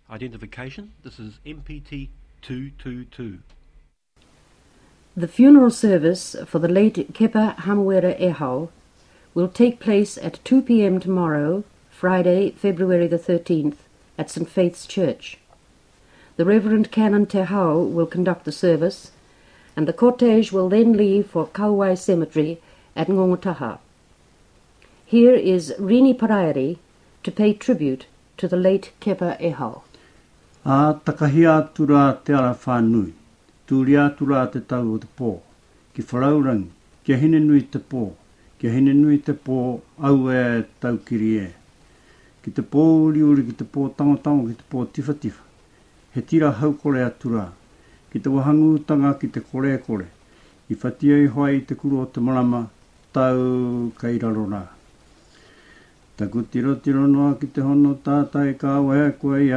Identification, this is MPT 222. The funeral service for the late Kepa Hamawera Ehau will take place at 2 p.m. tomorrow, Friday, February the 13th, at St. Faith's Church. The Reverend Canon Te Hau will conduct the service, and the cortege will then leave for Kauai Cemetery at Ngongotaha. Here is Rini Parairi to pay tribute to the late Kepa Ehau. A takahi atura te ara whanui, tūri atura te tau o te pō, ki wharaurangi, kia hine nui te pō, kia hine nui te pō au e tau kiri e. Ki te pō uri uri, ki te pō tango, ki te pō tifa tifa. He tira hau kore atura, ki te wahangutanga, ki te kore, i whatia i hoai i te kuro o te marama, tau kairarora. Taku tiro noa ki te hono tātai ka wehe koe i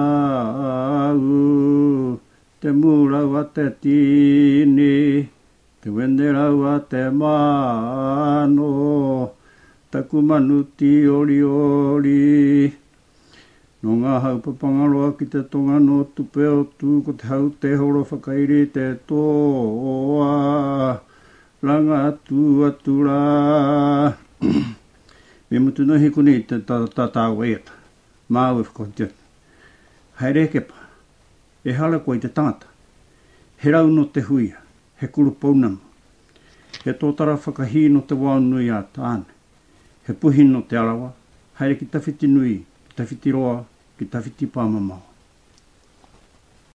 ahau, te mūrau a te tini, te wenderau a te mano, taku manuti ori. No ngā haupapangaroa ki te tonga no tupe o tū, ko te hau te horo whakairi te toa, ranga atu atura. Me mutu no hiku ni te tātāu eata, māu e whakotia. Haere kepa, e hala koe te tangata, he rau no te huia, he kuru pounamu, he tōtara whakahi no te wao nui a tāne, he puhi no te arawa, haere ki tawhiti nui, ki tawhiti roa, ki tawhiti pāmamau.